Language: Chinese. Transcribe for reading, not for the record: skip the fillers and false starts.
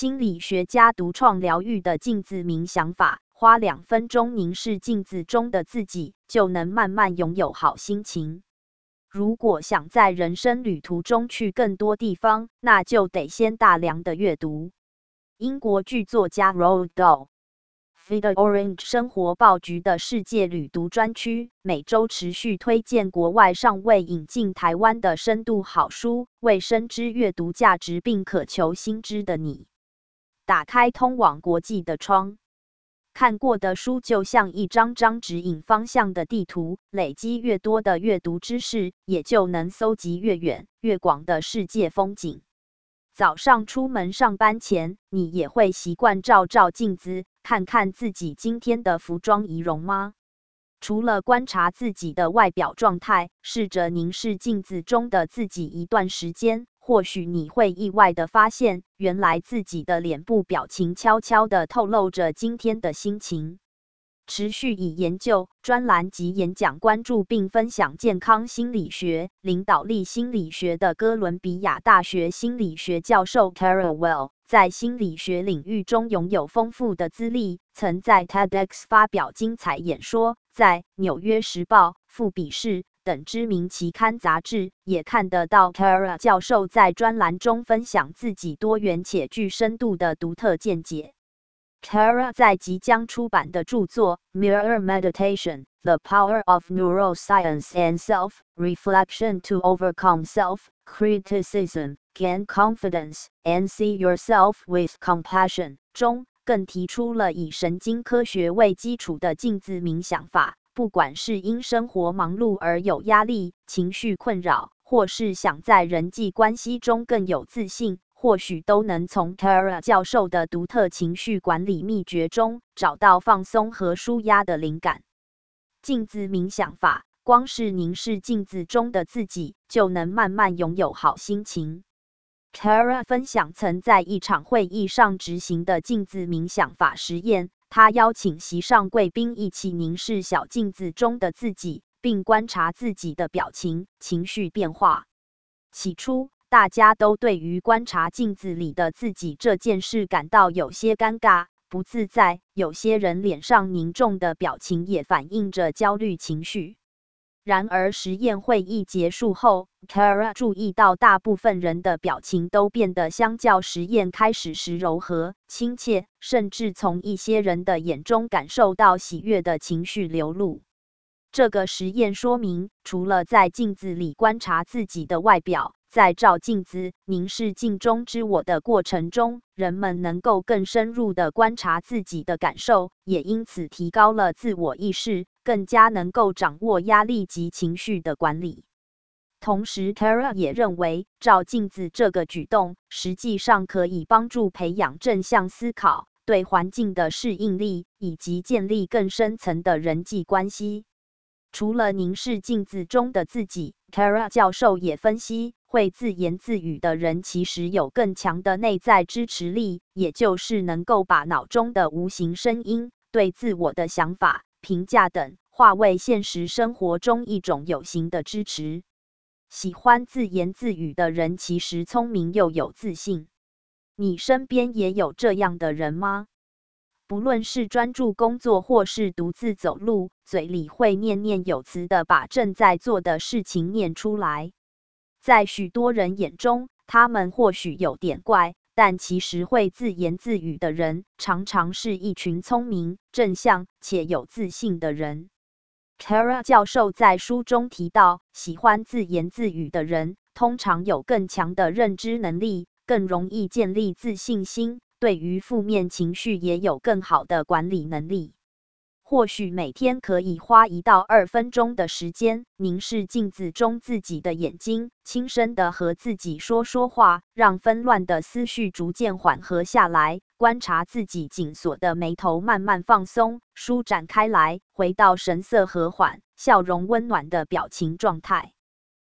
心理学家独创疗愈的镜子冥想法，花2分钟凝视镜子中的自己，就能慢慢拥有好心情。如果想在人生旅途中去更多地方，那就得先大量的阅读。英国剧作家 Roald Dahl。Feed Orange 生活报局的世界旅读专区，每周持续推荐国外尚未引进台湾的深度好书，为深知阅读价值并渴求新知的你，打开通往国际的窗。看过的书就像一张张指引方向的地图，累积越多的阅读知识，也就能搜集越远越广的世界风景。早上出门上班前，你也会习惯照照镜子，看看自己今天的服装仪容吗？除了观察自己的外表状态，试着凝视镜子中的自己一段时间，或许你会意外地发现，原来自己的脸部表情悄悄地透露着今天的心情。持续以研究、专栏及演讲关注并分享健康心理学、领导力心理学的哥伦比亚大学心理学教授 Carol Well， 在心理学领域中拥有丰富的资历，曾在 TEDx 发表精彩演说，在《纽约时报》、富比士等知名期刊杂志也看得到 Carol 教授在专栏中分享自己多元且具深度的独特见解。Kara 在即将出版的著作《Mirror Meditation: The Power of Neuroscience and Self-Reflection to Overcome Self-Criticism, Gain Confidence, and See Yourself with Compassion》中，更提出了以神经科学为基础的镜子冥想法。不管是因生活忙碌而有压力、情绪困扰，或是想在人际关系中更有自信，或许都能从 Kara 教授的独特情绪管理秘诀中找到放松和抒压的灵感。镜子冥想法，光是凝视镜子中的自己，就能慢慢拥有好心情。Kara 分享曾在一场会议上执行的镜子冥想法实验，他邀请席上贵宾一起凝视小镜子中的自己，并观察自己的表情、情绪变化。起初，大家都对于观察镜子里的自己这件事感到有些尴尬、不自在，有些人脸上凝重的表情也反映着焦虑情绪。然而，实验会议结束后 ，Kara 注意到大部分人的表情都变得相较实验开始时柔和、亲切，甚至从一些人的眼中感受到喜悦的情绪流露。这个实验说明，除了在镜子里观察自己的外表，在照镜子、凝视镜中之我的过程中，人们能够更深入地观察自己的感受，也因此提高了自我意识，更加能够掌握压力及情绪的管理。同时 ，Kara 也认为，照镜子这个举动，实际上可以帮助培养正向思考、对环境的适应力，以及建立更深层的人际关系。除了凝视镜子中的自己 ，Kara 教授也分析，会自言自语的人其实有更强的内在支持力，也就是能够把脑中的无形声音、对自我的想法、评价等，化为现实生活中一种有形的支持。喜欢自言自语的人其实聪明又有自信。你身边也有这样的人吗？不论是专注工作或是独自走路，嘴里会念念有词地把正在做的事情念出来。在许多人眼中，他们或许有点怪，但其实会自言自语的人，常常是一群聪明、正向且有自信的人。Kara 教授在书中提到，喜欢自言自语的人，通常有更强的认知能力，更容易建立自信心，对于负面情绪也有更好的管理能力。或许每天可以花1到2分钟的时间，凝视镜子中自己的眼睛，轻声地和自己说说话，让纷乱的思绪逐渐缓和下来，观察自己紧锁的眉头慢慢放松、舒展开来，回到神色和缓、笑容温暖的表情状态。